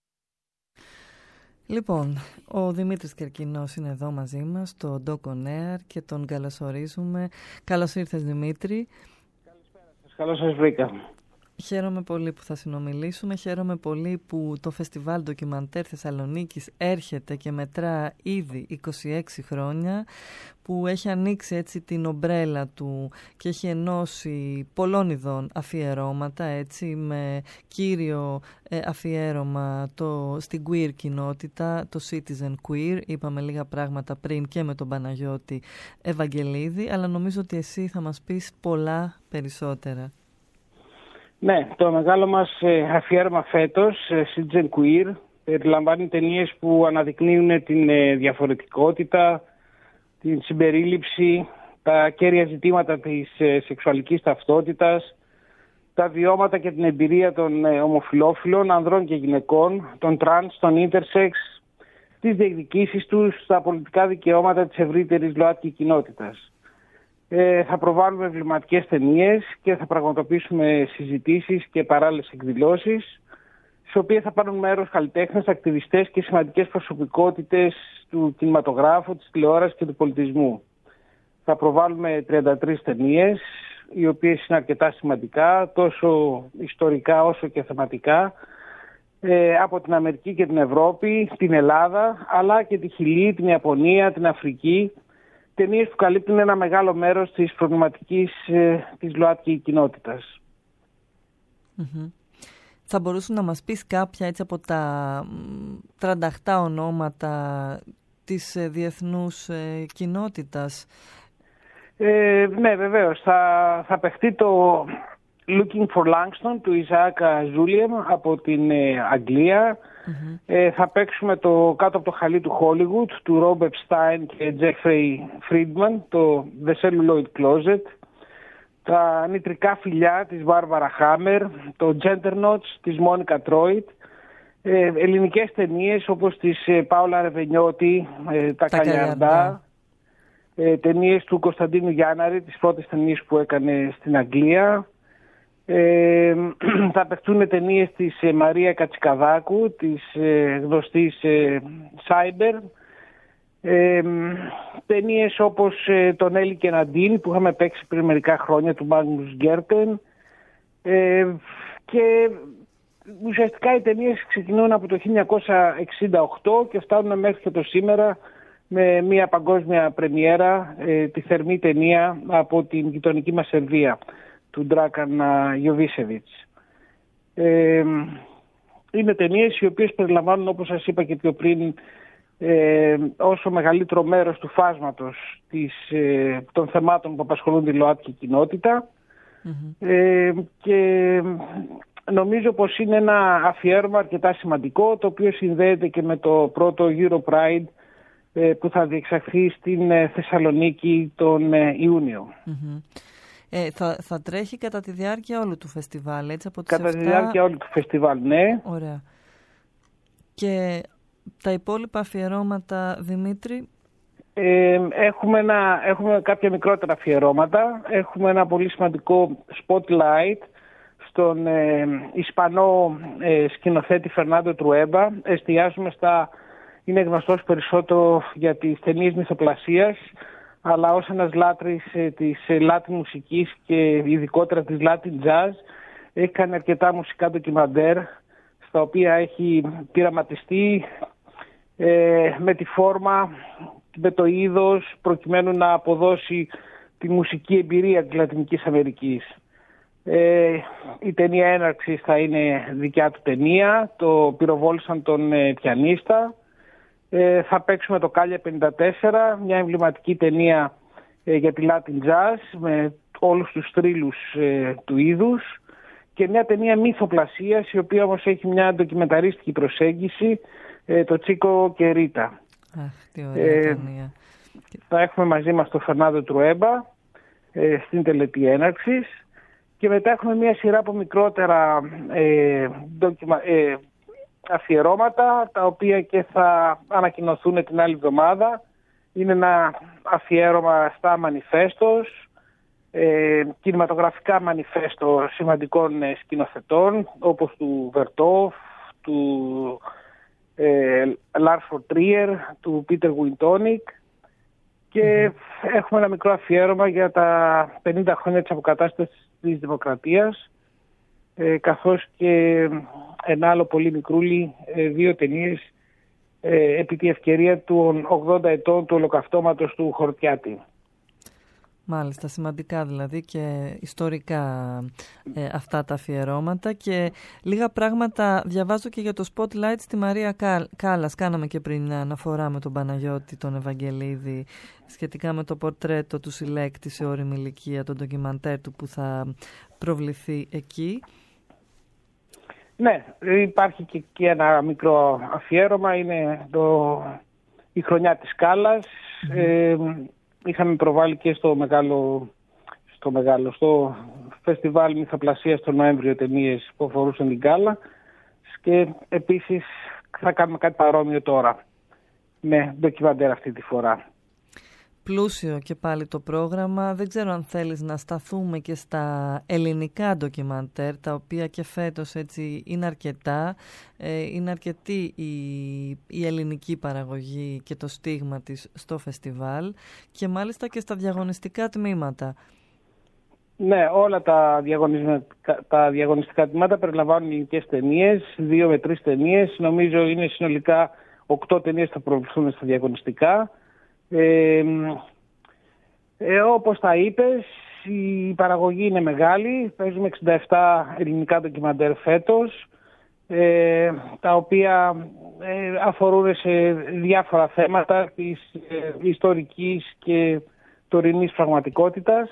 Λοιπόν, ο Δημήτρης Κερκινός είναι εδώ μαζί μας στο Doc On Air και τον καλωσορίζουμε. Καλώς ήρθες, Δημήτρη. Καλώς σας βρήκα. Χαίρομαι πολύ που θα συνομιλήσουμε, χαίρομαι πολύ που το Φεστιβάλ Ντοκιμαντέρ Θεσσαλονίκης έρχεται και μετρά ήδη 26 χρόνια, που έχει ανοίξει έτσι την ομπρέλα του και έχει ενώσει πολλών ειδών αφιερώματα, έτσι, με κύριο αφιέρωμα στην queer κοινότητα, το Citizen Queer. Είπαμε λίγα πράγματα πριν και με τον Παναγιώτη Ευαγγελίδη, αλλά νομίζω ότι εσύ θα μας πεις πολλά περισσότερα. Ναι, το μεγάλο μας αφιέρωμα φέτος, Citizen Queer, περιλαμβάνει ταινίες που αναδεικνύουν την διαφορετικότητα, την συμπερίληψη, τα κέρια ζητήματα της σεξουαλικής ταυτότητας, τα βιώματα και την εμπειρία των ομοφυλόφιλων, ανδρών και γυναικών, των τρανς, των ίντερσεξ, τις διεκδικήσεις τους, τα πολιτικά δικαιώματα της ευρύτερης ΛΟΑΤΚΙ κοινότητας. Θα προβάλλουμε εμβληματικές ταινίες και θα πραγματοποιήσουμε συζητήσεις και παράλληλες εκδηλώσεις, στις οποίες θα πάρουν μέρος καλλιτέχνες, ακτιβιστές και σημαντικές προσωπικότητες του κινηματογράφου, της τηλεόρασης και του πολιτισμού. Θα προβάλλουμε 33 ταινίες, οι οποίες είναι αρκετά σημαντικά, τόσο ιστορικά όσο και θεματικά, από την Αμερική και την Ευρώπη, την Ελλάδα, αλλά και τη Χιλή, την Ιαπωνία, την Αφρική. Ταινίες που καλύπτουν ένα μεγάλο μέρος της προβληματικής της ΛΟΑΤΚΙ κοινότητας. Mm-hmm. Θα μπορούσε να μας πεις κάποια έτσι από τα 38 ονόματα της διεθνούς κοινότητας? Ναι, βεβαίως. Θα παιχτεί το Looking for Langston του Ισαάκ Ζούλιεμ από την Αγγλία. Mm-hmm. Θα παίξουμε το Κάτω από το χαλί του Hollywood του Ρόμπερτ Στάιν και Τζέφρι Φρίντμαν, το The Celluloid Closet. Τα νητρικά φιλιά της Βάρβαρα Χάμερ, το Genternots της Μόνικα Τρόιτ. Ελληνικές ταινίες όπως της Πάολα Ρεβενιώτη, τα Καλιαρντά. Ταινίες του Κωνσταντίνου Γιάνναρη, τις πρώτες ταινίες που έκανε στην Αγγλία. Θα παιχτούν ταινίες της Μαρία Κατσικαδάκου, της γνωστής Cyber. Ταινίες όπως τον Έλλη και Ναντίν που είχαμε παίξει πριν μερικά χρόνια, του Μάγνους Γκέρτεν. Και ουσιαστικά οι ταινίες ξεκινούν από το 1968 και φτάνουν μέχρι και το σήμερα με μια παγκόσμια πρεμιέρα, τη θερμή ταινία από την γειτονική μας Σερβία, του Ντράκαν Γιοβίσεβιτς. Είναι ταινίες οι οποίες περιλαμβάνουν, όπως σας είπα και πιο πριν, όσο μεγαλύτερο μέρος του φάσματος των θεμάτων που απασχολούν τη ΛΟΑΤΚΙ κοινότητα. Mm-hmm. Και νομίζω πως είναι ένα αφιέρωμα αρκετά σημαντικό, το οποίο συνδέεται και με το πρώτο Europride που θα διεξαχθεί στην Θεσσαλονίκη τον Ιούνιο. Mm-hmm. Θα τρέχει κατά τη διάρκεια όλου του φεστιβάλ, έτσι, από τις κατά 7... τη διάρκεια όλου του φεστιβάλ, ναι. Ωραία. Και τα υπόλοιπα αφιερώματα, Δημήτρη? Έχουμε κάποια μικρότερα αφιερώματα. Έχουμε ένα πολύ σημαντικό spotlight στον Ισπανό σκηνοθέτη Φερνάντο Τρουέμπα. Εστιάζουμε είναι γνωστός περισσότερο για τις ταινίες μυθοπλασίας, αλλά ως ένας λάτρης της Latin μουσικής και ειδικότερα της Latin jazz, έχει κάνει αρκετά μουσικά ντοκιμαντέρ, στα οποία έχει πειραματιστεί με τη φόρμα, με το είδος, προκειμένου να αποδώσει τη μουσική εμπειρία της Λατινικής Αμερικής. Η ταινία έναρξης θα είναι δικιά του ταινία, το πυροβόλησαν τον πιανίστα. Θα παίξουμε το Κάλια 54, μια εμβληματική ταινία για τη Latin Jazz με όλους τους θρύλους του είδους, και μια ταινία μυθοπλασίας, η οποία όμως έχει μια ντοκιμενταρίστικη προσέγγιση, το Τσίκο και Ρίτα. Τι ωραία ταινία. Θα έχουμε μαζί μας τον Φερνάντο Τρουέμπα στην τελετή έναρξης, και μετά έχουμε μια σειρά από μικρότερα αφιερώματα, τα οποία και θα ανακοινωθούν την άλλη εβδομάδα. Είναι ένα αφιέρωμα στα μανιφέστος, κινηματογραφικά μανιφέστο σημαντικών σκηνοθετών, όπως του Βερτόφ, του Λάρς φον Τρίερ, του Πίτερ Γουιντόνικ, και έχουμε ένα μικρό αφιέρωμα για τα 50 χρόνια της αποκατάστασης της δημοκρατίας, καθώς και ένα άλλο πολύ μικρούλι, 2 ταινίες επί τη ευκαιρία των 80 ετών του ολοκαυτώματος του Χορτιάτη. Μάλιστα, σημαντικά δηλαδή και ιστορικά αυτά τα αφιερώματα, και λίγα πράγματα διαβάζω και για το Spotlight στη Μαρία Κάλλας. Κάναμε και πριν μια αναφορά με τον Παναγιώτη τον Ευαγγελίδη σχετικά με το πορτρέτο του συλλέκτη σε όριμη ηλικία, τον ντοκιμαντέρ του που θα προβληθεί εκεί. Ναι, υπάρχει και ένα μικρό αφιέρωμα, είναι η χρονιά της Κάλλας. Είχαμε προβάλει και στο φεστιβάλ μυθοπλασίας τον Νοέμβριο ταινίες που αφορούσαν την Κάλλα, και επίσης θα κάνουμε κάτι παρόμοιο τώρα με ντοκιμαντέρ αυτή τη φορά. Πλούσιο και πάλι το πρόγραμμα. Δεν ξέρω αν θέλεις να σταθούμε και στα ελληνικά ντοκιμαντέρ, τα οποία και φέτος έτσι είναι αρκετά. Είναι αρκετή η ελληνική παραγωγή και το στίγμα της στο φεστιβάλ, και μάλιστα και στα διαγωνιστικά τμήματα. Ναι, όλα τα διαγωνιστικά τμήματα περιλαμβάνουν ελληνικές ταινίες, 2 με 3 ταινίες. Νομίζω είναι συνολικά 8 ταινίες θα προβληθούν στα διαγωνιστικά. Όπως τα είπες, η παραγωγή είναι μεγάλη. Παίζουμε 67 ελληνικά ντοκιμαντέρ φέτος, τα οποία αφορούν σε διάφορα θέματα της ιστορικής και τωρινής πραγματικότητας.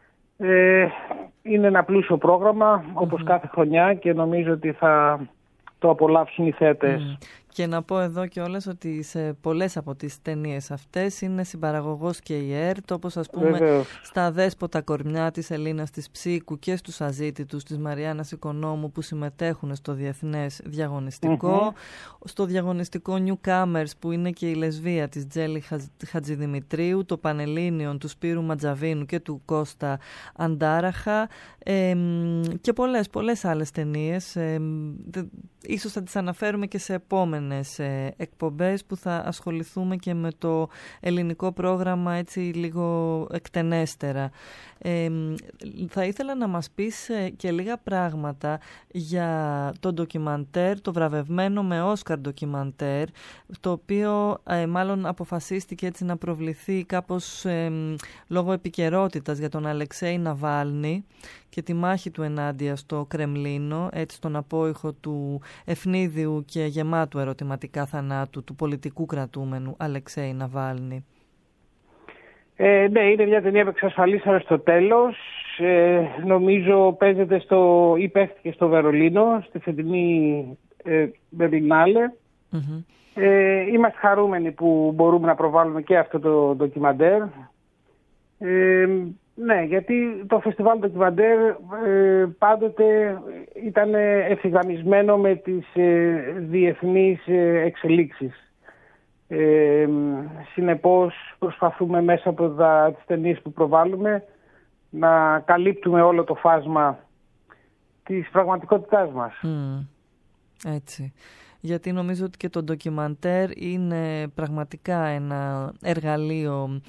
Είναι ένα πλούσιο πρόγραμμα, όπως κάθε χρονιά, και νομίζω ότι θα το απολαύσουν οι θέατες. Και να πω εδώ κιόλας ότι σε πολλές από τις ταινίες αυτές είναι συμπαραγωγός και η ΕΡΤ, όπως ας πούμε στα Αδέσποτα κορμιά της Ελίνας της Ψίκου και στους Αζήτητους της Μαριάννας Οικονόμου, που συμμετέχουν στο διεθνές διαγωνιστικό, στο διαγωνιστικό Newcomers που είναι και η λεσβία της Τζέλη Χατζηδημητρίου, το Πανελλήνιον του Σπύρου Ματζαβίνου και του Κώστα Αντάραχα, και πολλές άλλες ταινίες. Ίσως θα τις αναφέρουμε και σε επόμενες εκπομπές, που θα ασχοληθούμε και με το ελληνικό πρόγραμμα έτσι λίγο εκτενέστερα. Θα ήθελα να μας πεις και λίγα πράγματα για το ντοκιμαντέρ, το βραβευμένο με Όσκαρ ντοκιμαντέρ, το οποίο μάλλον αποφασίστηκε έτσι να προβληθεί κάπως λόγω επικαιρότητας για τον Αλεξέη Ναβάλνη και τη μάχη του ενάντια στο Κρεμλίνο, έτσι στον απόϊχο του ευνίδιου και γεμάτου ερωτηματικά θανάτου του πολιτικού κρατούμενου Αλεξέη Ναβάλνη. Ναι, είναι μια ταινία που εξασφαλίσαμε στο τέλος. Νομίζω παίζεται ή παίχτηκε στο Βερολίνο, στη φετινή Μπερλινάλε. Είμαστε χαρούμενοι που μπορούμε να προβάλλουμε και αυτό το ντοκιμαντέρ. Ναι, γιατί το φεστιβάλ ντοκιμαντέρ πάντοτε ήταν ευθυγραμμισμένο με τις διεθνείς εξελίξεις. Συνεπώς προσπαθούμε μέσα από τις ταινίες που προβάλλουμε να καλύπτουμε όλο το φάσμα της πραγματικότητάς μας. Έτσι. Γιατί νομίζω ότι και το ντοκιμαντέρ είναι πραγματικά ένα εργαλείο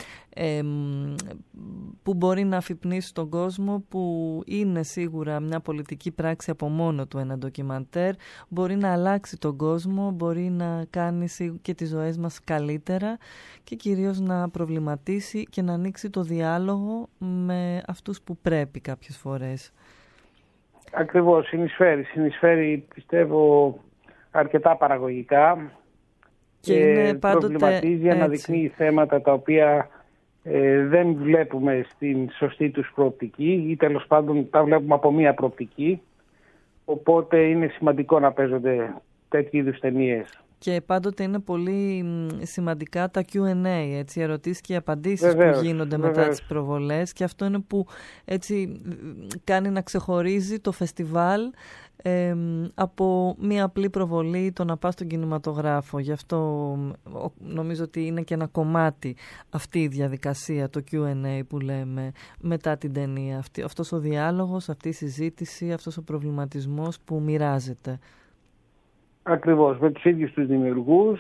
που μπορεί να αφυπνίσει τον κόσμο, που είναι σίγουρα μια πολιτική πράξη από μόνο του ένα ντοκιμαντέρ, μπορεί να αλλάξει τον κόσμο, μπορεί να κάνει και τις ζωές μας καλύτερα και κυρίως να προβληματίσει και να ανοίξει το διάλογο με αυτούς που πρέπει κάποιες φορές. Ακριβώς, συνεισφέρει πιστεύω αρκετά παραγωγικά και προβληματίζει, αναδεικνύει θέματα τα οποία δεν βλέπουμε στην σωστή τους προοπτική ή τέλος πάντων τα βλέπουμε από μία προοπτική, οπότε είναι σημαντικό να παίζονται τέτοιου είδους ταινίες. Και πάντοτε είναι πολύ σημαντικά τα Q&A, έτσι, οι ερωτήσεις και οι απαντήσεις που γίνονται μετά τις προβολές, και αυτό είναι που έτσι κάνει να ξεχωρίζει το φεστιβάλ από μία απλή προβολή, το να πας στον κινηματογράφο. Γι' αυτό νομίζω ότι είναι και ένα κομμάτι αυτή η διαδικασία, το Q&A που λέμε μετά την ταινία. Αυτός ο διάλογος, αυτή η συζήτηση, αυτός ο προβληματισμός που μοιράζεται. Ακριβώς, με τους ίδιους τους δημιουργούς,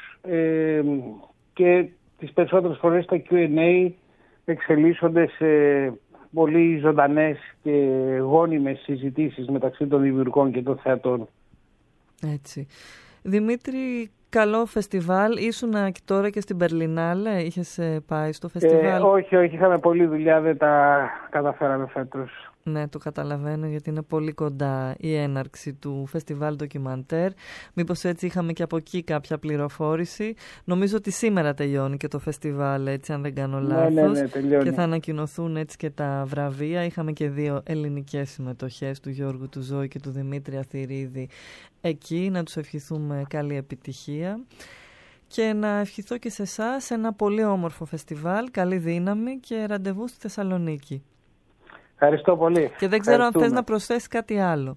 και τις περισσότερες φορές τα Q&A εξελίσσονται σε πολύ ζωντανές και γόνιμες συζητήσεις μεταξύ των δημιουργών και των θεατών. Έτσι. Δημήτρη, καλό φεστιβάλ. Ήσουν τώρα και στην Μπερλινάλε, είχες πάει στο φεστιβάλ? Όχι, είχαμε πολλή δουλειά, δεν τα καταφέραμε φέτος. Ναι, το καταλαβαίνω, γιατί είναι πολύ κοντά η έναρξη του φεστιβάλ ντοκιμαντέρ. Μήπως έτσι είχαμε και από εκεί κάποια πληροφόρηση? Νομίζω ότι σήμερα τελειώνει και το φεστιβάλ, έτσι, αν δεν κάνω λάθος. Ναι, τελειώνει. Και θα ανακοινωθούν έτσι και τα βραβεία. Είχαμε και 2 ελληνικές συμμετοχές, του Γιώργου του Ζώη και του Δημήτρη Αθηρίδη εκεί. Να τους ευχηθούμε καλή επιτυχία. Και να ευχηθώ και σε εσάς ένα πολύ όμορφο φεστιβάλ, καλή δύναμη και ραντεβού στη Θεσσαλονίκη. Ευχαριστώ πολύ. Και δεν ξέρω αν θες να προσθέσεις κάτι άλλο.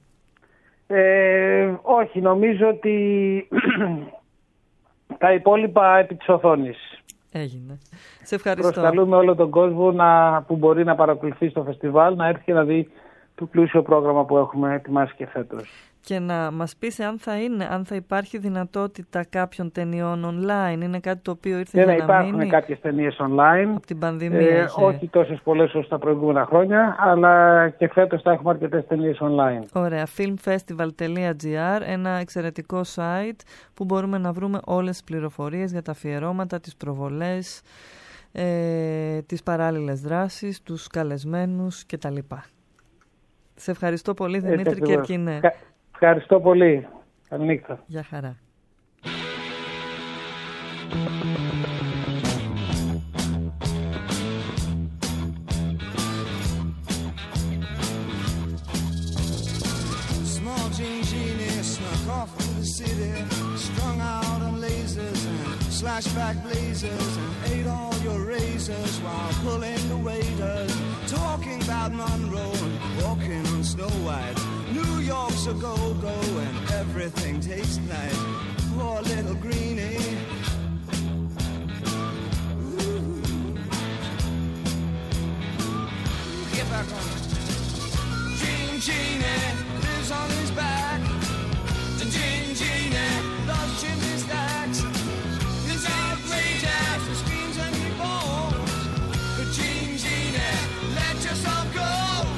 Όχι, νομίζω ότι τα υπόλοιπα επί της οθόνης. Έγινε. Σε ευχαριστώ. Προσκαλούμε όλο τον κόσμο που μπορεί να παρακολουθεί στο φεστιβάλ να έρθει και να δει το πλούσιο πρόγραμμα που έχουμε ετοιμάσει και φέτος. Και να μας πεις αν θα υπάρχει δυνατότητα κάποιων ταινιών online. Είναι κάτι το οποίο ήρθε για να μείνει? Υπάρχουν κάποιες ταινίες online. Από την πανδημία όχι τόσες πολλές όσο τα προηγούμενα χρόνια, αλλά και φέτος θα έχουμε αρκετές ταινίες online. Ωραία. filmfestival.gr, ένα εξαιρετικό site που μπορούμε να βρούμε όλες τις πληροφορίες για τα αφιερώματα, τις προβολές, τις παράλληλες δράσεις, τους καλεσμένους κτλ. Σε ευχαριστώ πολύ, Δημήτρη Κερκίνε. Ευχαριστώ πολύ. Καλή νύχτα. Γεια χαρά. Small Jean Genie snuck off to the city, strung out on lasers and slashback blazers, and ate all your razors while pulling the waiters, talking about Monroe and walking on Snow White. New York's a go-go and everything tastes nice. Poor little greenie. Ooh. Get back on it. Gene Genie lives on his back. Gene Genie loves chimney stacks. It's outrageous, he screams and he moans. But Gene Genie, let yourself go.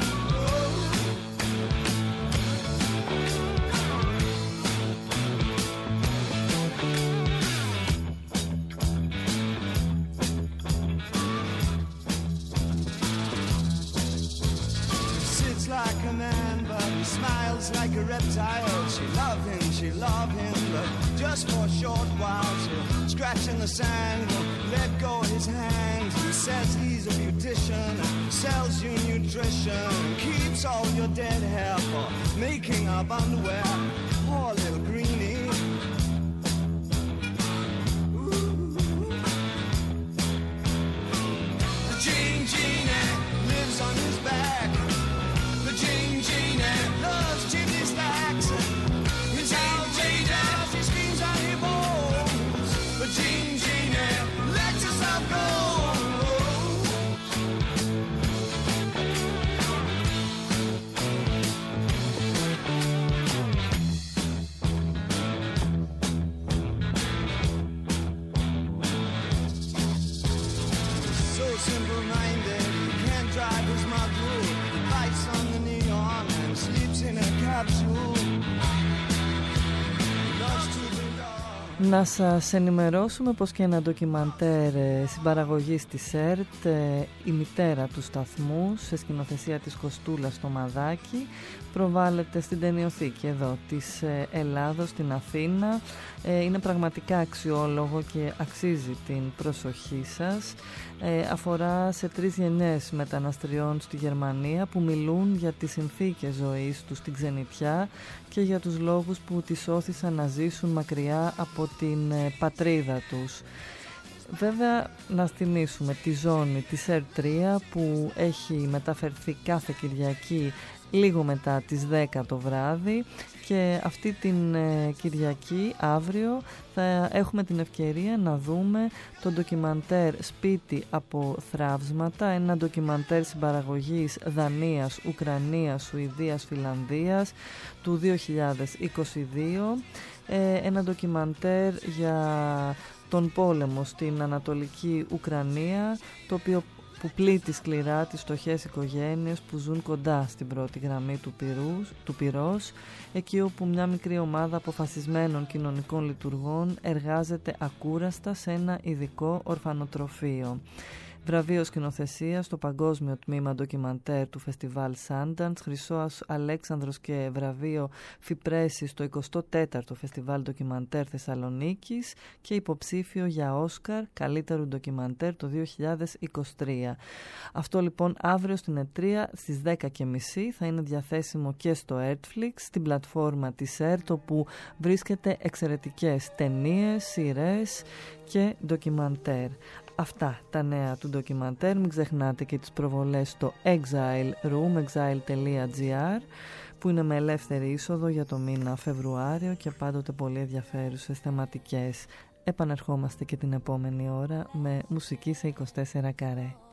Like a man, but he smiles like a reptile. She love him, but just for a short while. She'll scratch in the sand, won't let go of his hand. He says he's a beautician, sells you nutrition, keeps all your dead hair for making up underwear. Poor little greenie. The Gene Genie lives on his back. Gene Genie loves chimney stacks. It's outrageous, he screams and he moans. But Gene Να σας ενημερώσουμε πως και ένα ντοκιμαντέρ συμπαραγωγής της ΕΡΤ, η μητέρα του σταθμού, σε σκηνοθεσία της Κωστούλας στο Μαδάκι, προβάλλεται στην ταινιοθήκη εδώ της Ελλάδος στην Αθήνα. Είναι πραγματικά αξιόλογο και αξίζει την προσοχή σας. Αφορά σε 3 γενιές μεταναστριών στη Γερμανία που μιλούν για τις συνθήκες ζωής τους στην ξενιτιά και για τους λόγους που τις όθησαν να ζήσουν μακριά από την πατρίδα τους. Βέβαια, να θυμίσουμε τη ζώνη της ΕΡΤ3 που έχει μεταφερθεί κάθε Κυριακή λίγο μετά τις 10 το βράδυ, και αυτή την Κυριακή αύριο θα έχουμε την ευκαιρία να δούμε το ντοκιμαντέρ «Σπίτι από θραύσματα», ένα ντοκιμαντέρ συμπαραγωγής Δανίας, Ουκρανίας, Σουηδίας, Φιλανδίας του 2022, ένα ντοκιμαντέρ για τον πόλεμο στην Ανατολική Ουκρανία, το οποίο που πλήττει σκληρά τις φτωχές οικογένειες που ζουν κοντά στην πρώτη γραμμή του πυρός, εκεί όπου μια μικρή ομάδα αποφασισμένων κοινωνικών λειτουργών εργάζεται ακούραστα σε ένα ειδικό ορφανοτροφείο. Βραβείο σκηνοθεσίας στο Παγκόσμιο Τμήμα Ντοκιμαντέρ του Φεστιβάλ Sundance, Χρυσός Αλέξανδρος και βραβείο Φιπρέση στο 24ο Φεστιβάλ Ντοκιμαντέρ Θεσσαλονίκης και υποψήφιο για Όσκαρ καλύτερου ντοκιμαντέρ το 2023. Αυτό λοιπόν αύριο στην ΕΤΡΙΑ στις 10:30 θα είναι διαθέσιμο και στο Netflix, στην πλατφόρμα της ΕΡΤ, όπου βρίσκεται εξαιρετικές ταινίες, σειρές και ντοκιμαντέρ. Αυτά τα νέα του ντοκιμαντέρ. Μην ξεχνάτε και τις προβολές στο Exile Room, exile.gr, που είναι με ελεύθερη είσοδο για το μήνα Φεβρουάριο και πάντοτε πολύ ενδιαφέρουσες θεματικές. Επανερχόμαστε και την επόμενη ώρα με μουσική σε 24 καρέ.